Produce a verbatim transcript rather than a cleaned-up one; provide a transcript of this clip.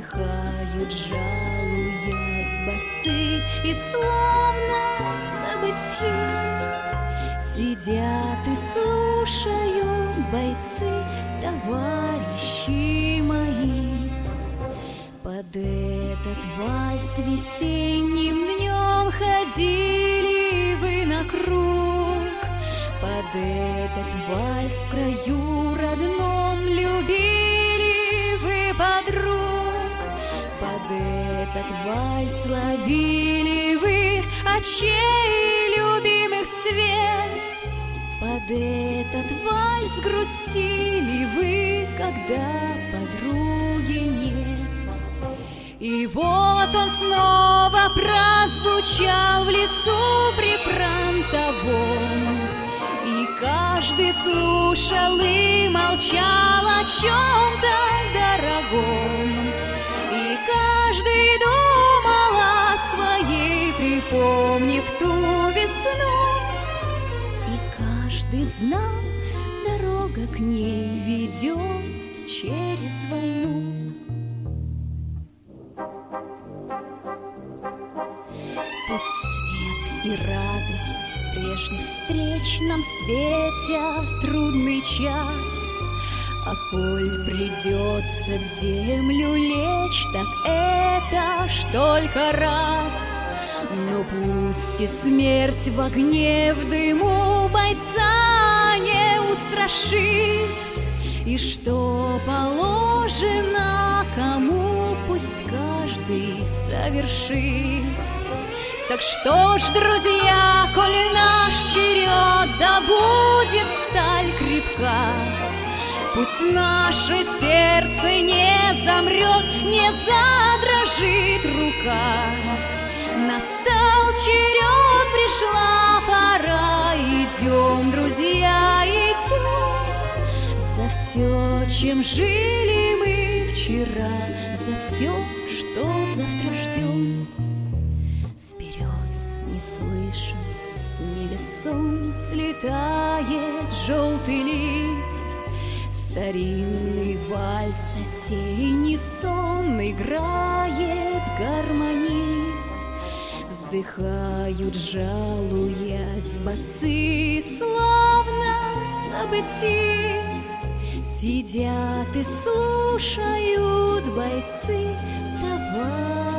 Вздыхают, жалуясь басы, и словно в забытье сидят и слушают бойцы, товарищи мои. Под этот вальс весенним днем ходили вы на круг, под этот вальс в краю родном любили вы подруг, под этот вальс ловили вы очей любимых свет, под этот вальс грустили вы, когда подруги нет. И вот он снова прозвучал в лесу припрантовом, и каждый слушал и молчал о чем-то дорогом, и каждый думал о своей, припомнив ту весну, и каждый знал, дорога к ней ведет через войну. Пусть свет и радость прежних встреч нам светят трудный час, а коль придется в землю лечь, так это ж только раз. Но пусть и смерть в огне, в дыму бойца не устрашит, и что положено кому, пусть каждый совершит. Так что ж, друзья, коль наш черед, да будет сталь крепка, пусть наше сердце не замрет, не задрожит рука. Настал черед, пришла пора, идем, друзья, идем, за все, чем жили мы вчера, за все, что завтра ждем. С берез не слышен, невесом слетает желтый лист, старинный вальс, осенний сон играет гармонист. Вздыхают, жалуясь басы, словно в забытии сидят и слушают бойцы, товарищи